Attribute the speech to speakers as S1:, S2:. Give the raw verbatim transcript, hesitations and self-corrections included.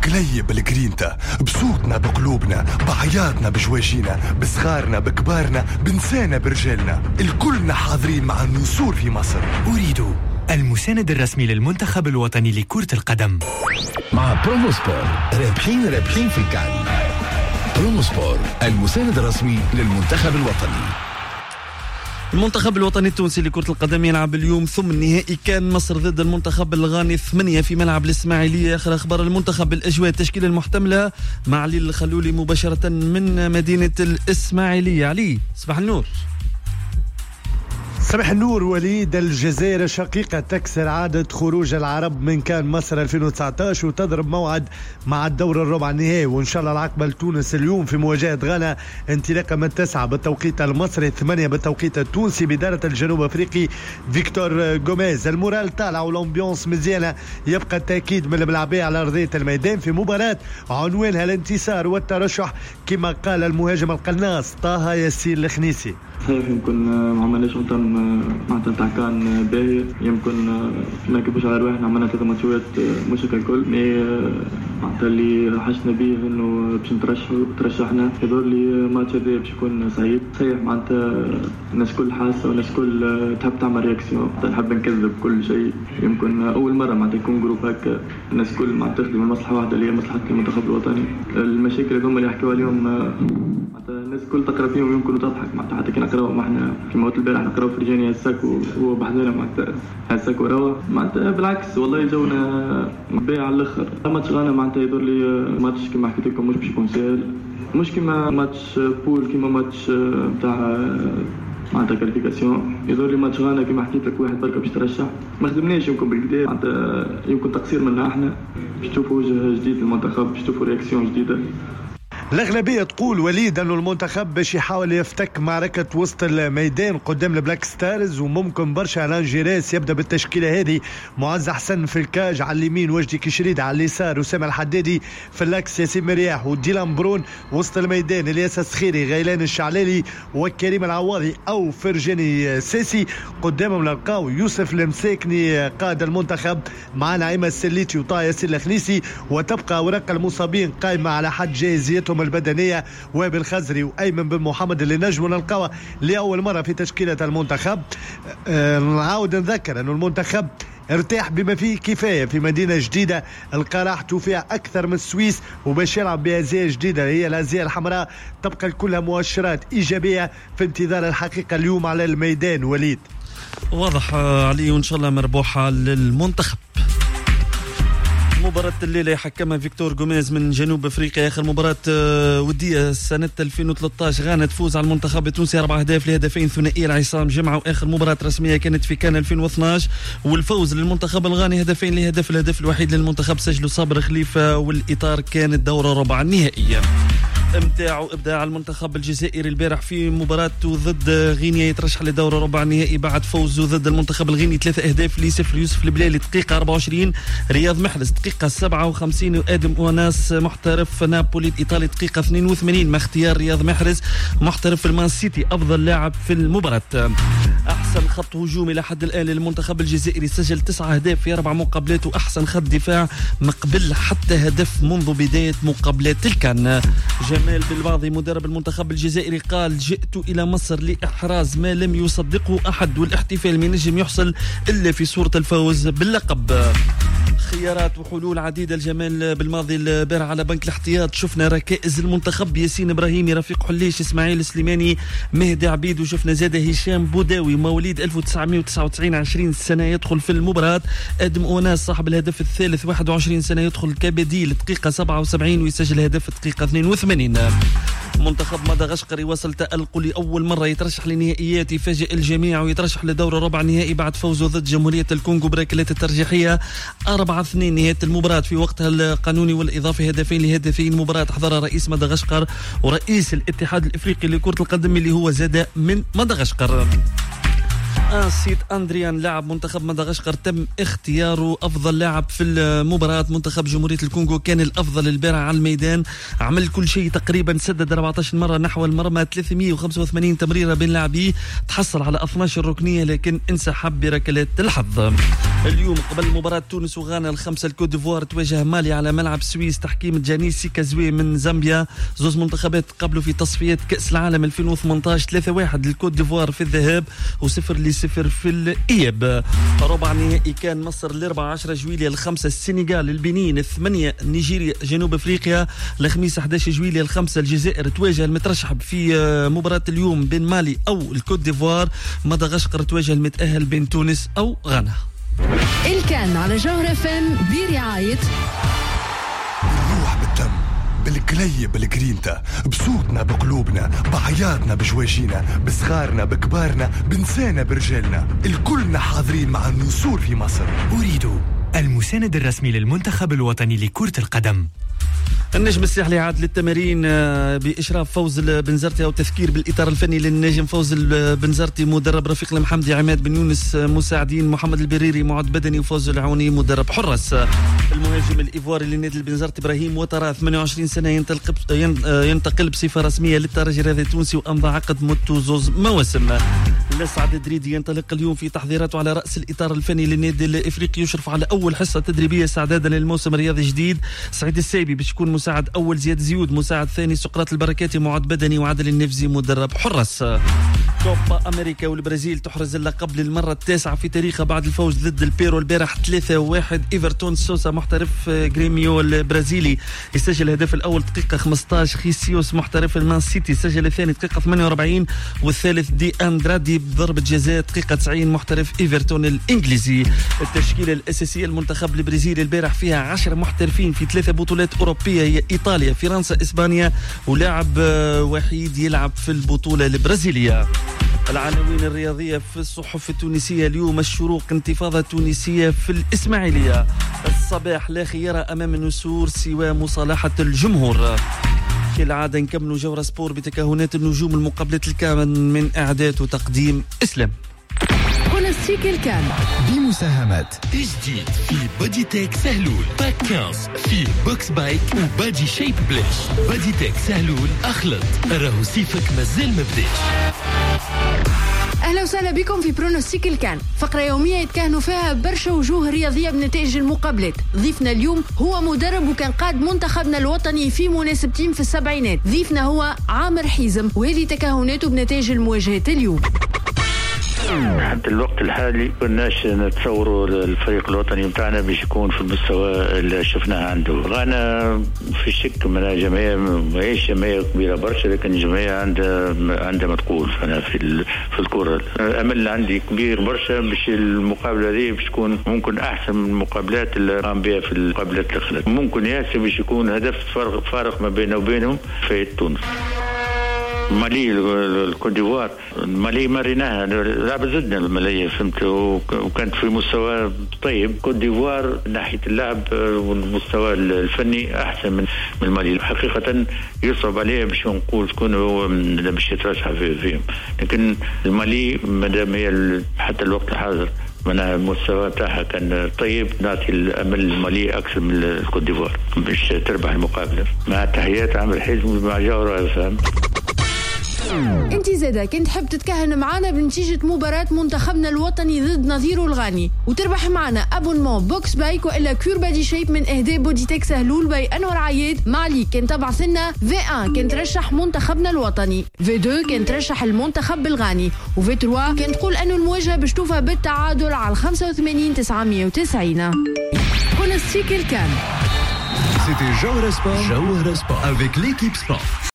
S1: بكلي بالجرينتا، بصوتنا بقلوبنا، بعياطنا بجواجينا، بصغارنا بكبارنا، بنسانا برجالنا، الكلنا حاضرين مع النصور في مصر.
S2: أريد المساند الرسمي للمنتخب الوطني لكرة القدم.
S3: مع برومو سبور رابحين رابحين في الكعب. برومو سبور المساند الرسمي للمنتخب الوطني.
S4: المنتخب الوطني التونسي لكرة القدم يلعب اليوم ثم النهائي كان مصر ضد المنتخب الغاني ثمانية في ملعب الإسماعيلية. آخر أخبار المنتخب الأجواء التشكيلة المحتملة مع علي الخلولي مباشرة من مدينة الإسماعيلية. علي صباح النور.
S5: صباح النور وليد. الجزائر الشقيقة تكسر عادة خروج العرب من كان مصر ألفين وتسعة عشر وتضرب موعد مع الدور الربع النهائي، وإن شاء الله العقبة لتونس اليوم في مواجهة غانا انطلاقا من التسعة بالتوقيت المصري، ثمانية بالتوقيت التونسي بدارة الجنوب أفريقي فيكتور غوميز. المورال طالع والأمبيونس مزيانة، يبقى التأكيد من الملاعبية على أرضية الميدان في مباراة عنوانها الانتصار والترشح كما قال المهاجم القناص طه ياسين الخنيسي.
S6: صحيح يمكن ما عملناش قدام معناتها تاع كان باهي، يمكن ما نكذبوش على رواحنا عملنا ثلاث ماتشات مش الكل، مي معناتها اللي حشنا به انه باش نترشحوا ترشحنا. يظهر لي ماتش هذا باش يكون سعيد. صحيح معناتها الناس كل حاسه والناس كل تحب تعمل رياكسيون، نحب نكذب كل شيء. يمكن اول مره معناتها يكون جروب هكا الناس كل معناتها تخدم المصلحه واحده اللي هي مصلحه المنتخب الوطني. المشاكل هذوما اللي يحكوا عليهم معناتها الناس كل تقرا فيهم يمكن تضحك، معناتها حتى كي نقراو ما احنا في موت البارح نقراو في رجاني هساك وهو بحذنا معناتها هساك وروا معناتها بالعكس والله جونا بايع على الاخر. ماتش غانا معناتها يدور لي ماتش كما حكيت لكم مش باش يكون سهل، مش كما ماتش بول كما ماتش نتاع معناتها كاليفيكاسيون. يدور لي ماتش غانا كما حكيت لك واحد بركه باش ترشح، ما خدمناش يمكن بالكدا، معناتها يمكن تقصير منا احنا. باش تشوفوا وجه جديد للمنتخب، باش تشوفوا رياكسيون جديده.
S5: الأغلبية تقول وليد أنه المنتخب باش يحاول يفتك معركة وسط الميدان قدام البلاك ستارز، وممكن برشا الان جيراس يبدأ بالتشكيلة هذه. معز حسن في الكاج على اليمين، وجدي كشريد على اليسار، وسام الحدادي في اللاكس، ياسين مرياح وديلان برون وسط الميدان، الياس السخيري، غيلان الشعلالي وكريم العواضي أو فرجاني ساسي. قدامهم نلقاو يوسف المساكني قائد المنتخب مع نعيمة السليتي وطه ياسين الخنيسي، وتبقى أوراق المصابين قائمة على حد جاهزيتهم البدنية، وابن خزري وأيمن بن محمد اللي نجموا نلقاوه لأول مرة في تشكيلة المنتخب. أه نعاود نذكر أنه المنتخب ارتاح بما فيه كفاية في مدينة جديدة لقى راحته فيها أكثر من السويس، وباش يلعب بأزياء جديدة هي الأزياء الحمراء. تبقى كلها مؤشرات إيجابية في انتظار الحقيقة اليوم على الميدان. وليد
S4: واضح علي، وإن شاء الله مربوحة للمنتخب. مباراة الليلة يحكمها فيكتور غوميز من جنوب أفريقيا. آخر مباراة ودية سنة ألفين وثلاثة عشر غانا تفوز على المنتخب التونسي أربع أهداف لهدفين ثنائية لعصام جمعة. وآخر مباراة رسمية كانت في كان ألفين واثني عشر والفوز للمنتخب الغاني هدفين لهدف. الهدف الوحيد للمنتخب سجله صابر خليفة، والإطار كان الدورة ربع النهائية. امتاع ابداع المنتخب الجزائري البارح في مباراته ضد غينيا، يترشح لدور ربع النهائي بعد فوزه ضد المنتخب الغيني ثلاثة اهداف لصفر. يوسف البلالي دقيقه أربعة وعشرين، رياض محرز دقيقه سبعة وخمسين، وادم اوناس محترف نابولي الايطالي دقيقه اثنين وثمانين، مع اختيار رياض محرز محترف المان سيتي افضل لاعب في المباراه. احسن خط هجومي لحد الان للمنتخب الجزائري، سجل تسعة اهداف في اربع مقابلات، واحسن خط دفاع مقبل حتى هدف منذ بدايه مقابلات الكان. جمال بالباضي مدرب المنتخب الجزائري قال: جئت إلى مصر لإحراز ما لم يصدقه أحد، والاحتفال ما نجم يحصل إلا في صورة الفوز باللقب. خيارات وحلول عديدة الجمال بالماضي البارح على بنك الاحتياط. شفنا ركائز المنتخب: ياسين إبراهيمي، رفيق حليش، إسماعيل سليماني، مهدي عبيد، وشفنا زاده هشام بوداوي مواليد ألف وتسعمائة وتسعة وتسعين عشرين سنة يدخل في المباراة. آدم أوناس صاحب الهدف الثالث واحد وعشرين سنة يدخل كبديل دقيقة سبعة وسبعين ويسجل هدف دقيقة اثنين وثمانين. منتخب مدغشقر يواصل تألقه لأول مرة، يترشح لنهائيات، يفاجئ الجميع ويترشح لدور ربع نهائي بعد فوزه ضد جمهورية الكونغو بركلات الترجيحية أربعة اثنين. نهاية المباراة في وقتها القانوني والإضافة هدفين لهدفين. مباراة حضرها رئيس مدغشقر ورئيس الاتحاد الإفريقي لكرة القدم اللي هو زاد من مدغشقر. سيت أندريان لاعب منتخب مدغشقر تم اختياره أفضل لاعب في المباراة. منتخب جمهورية الكونغو كان الأفضل البارح على الميدان، عمل كل شيء تقريبا، سدد أربعة عشر مرة نحو المرمى، ثلاثمئة وخمسة وثمانين تمريرة بين لاعبيه، تحصل على اثني عشر ركنية لكن انسحب بركلات الحظ. اليوم قبل مباراة تونس وغانا الخمسة الكوت ديفوار تواجه مالي على ملعب سويس تحكيم جانيس سيكازوي من زامبيا. زوز منتخبات قبلوا في تصفيات كأس العالم ألفين وثمانية عشر، ثلاثة واحد للكوت ديفوار في الذهاب وصفر لصفر في الإياب. ربع نهائي كان مصر الأربعة عشر جويلية الخمسة السنغال البنين الثمانية نيجيريا جنوب أفريقيا الخميس أحد عشر جويلية الخمسة الجزائر تواجه المترشح في مباراة اليوم بين مالي أو الكوت ديفوار. مدغشقر تواجه المتأهل بين تونس أو غانا.
S7: الكان على جوهر اف ام برعاية
S1: بالروح بالدم بالكلي بالجرينتا، بصوتنا بقلوبنا، بعياتنا بجواجينا، بصغارنا بكبارنا، بنسانا برجالنا، الكلنا حاضرين مع النسور في مصر.
S2: أريد المساند الرسمي للمنتخب الوطني لكرة القدم.
S4: النجم الساحلي عاد للتمارين بإشراف فوز البنزرتي أو تذكير بالإطار الفني للنجم فوز البنزرتي مدرب رفيق المحمدي، عماد بن يونس مساعدين، محمد البريري معد بدني، وفوز العوني مدرب حرس. المهاجم الإيفواري للنادي البنزرتي إبراهيم وترى ثمانية وعشرين سنة ينتقل بصفة رسمية للترجي الرياضي التونسي وأمضى عقد مدته زوز مواسم. الأسعد الدريدي ينطلق اليوم في تحضيراته على رأس الإطار الفني للنادي الإفريقي، يشرف على أول حصة تدريبية استعدادا للموسم الرياضي الجديد. سعيد السايبي باش يكون مساعد أول، زياد زيود مساعد ثاني، سقراط البركاتي معد بدني، وعادل النفزي مدرب حرس. كوبا أمريكا والبرازيل تحرز اللقب للمرة التاسعة في تاريخها بعد الفوز ضد البيرو البارح ثلاثة واحد. إيفرتون سوسا محترف جريميو البرازيلي يسجل الهدف الأول دقيقة خمسة عشر، خيسيوس محترف المان سيتي سجل الثاني دقيقة ثمانية وأربعين، والثالث دي أندرادي بضربة جزاء دقيقة تسعين محترف إيفرتون الإنجليزي. التشكيلة الأساسية المنتخب البرازيلي البارح فيها عشرة محترفين في ثلاثة بطولات أوروبية، هي إيطاليا فرنسا إسبانيا، ولاعب وحيد يلعب في البطولة البرازيلية. العناوين الرياضية في الصحف التونسية اليوم: الشروق انتفاضة تونسية في الإسماعيلية، الصباح لا خيار أمام النسور سوى مصالحة الجمهور. كالعادة نكملوا جورة سبور بتكهنات النجوم المقابلات الكامل من إعداد وتقديم إسلام.
S7: برونوستيك الكان
S3: بمساهمة
S2: تجديد في بودي تيك سهلول، باك خمسة فيه بوكس بايك وبادي شيب بلاش. بودي تيك سهلول أخلط، راهو سيفك مازال مبداش.
S7: أهلا وسهلا بكم في برونوستيك الكان، فقرة يومية يتكهنوا فيها برشا وجوه رياضية بنتائج المقابلات. ضيفنا اليوم هو مدرب وكان قاد منتخبنا الوطني في مناسبتين في السبعينات. ضيفنا هو عامر حيزم، وهذه تكهناته بنتائج المواجهات اليوم.
S8: حتى الوقت الحالي كناش نتصوروا الفريق الوطني متاعنا باش يكون في المستوى اللي شفناه عنده. غانا في الشك من جمعية ماهيش جمعية كبيرة برشا، لكن جمعية عندها عندها ما تقول. فأنا في في الكرة أمل عندي كبير برشا باش المقابلة هذه باش تكون ممكن أحسن من المقابلات اللي قام بها في المقابلات الأخرى. ممكن ياسر باش يكون هدف فارق فارق ما بينه وبينهم في تونس. مالي الكوت ديفوار، مالي مريناها لعبة زدنا المالية فهمت، وكانت في مستوى طيب. كوت ديفوار ناحية اللعب والمستوى الفني أحسن من من مالي. حقيقة يصعب عليه باش نقول شكون هو باش يترشح فيهم، لكن المالي مادام هي حتى الوقت الحاضر من المستوى تاعها كان طيب، نعطي الامل المالي اكثر من الكوت ديفوار باش تربح المقابله. مع تحيات عامر حزم مع جوهر فهم.
S7: انت زادا كنت تحب تتكهن معنا بنتيجة مباراة منتخبنا الوطني ضد نظيره الغاني وتربح معنا ابونمون بوكس بايك والا كور بادي شيب من اهداء بودي تيك سهلول باي انور عياد. معلي كنت تبعث لنا في واحد كنت ترشح منتخبنا الوطني، في اثنين كنت ترشح المنتخب الغاني، وفي ثلاثة كنت تقول انه المواجهة باش توفى بالتعادل على خمسة وثمانين تسعمية وتسعين. برونوستيك الكان.
S3: C'était Jauhara Sport. Jauhara Sport avec l'équipe sport.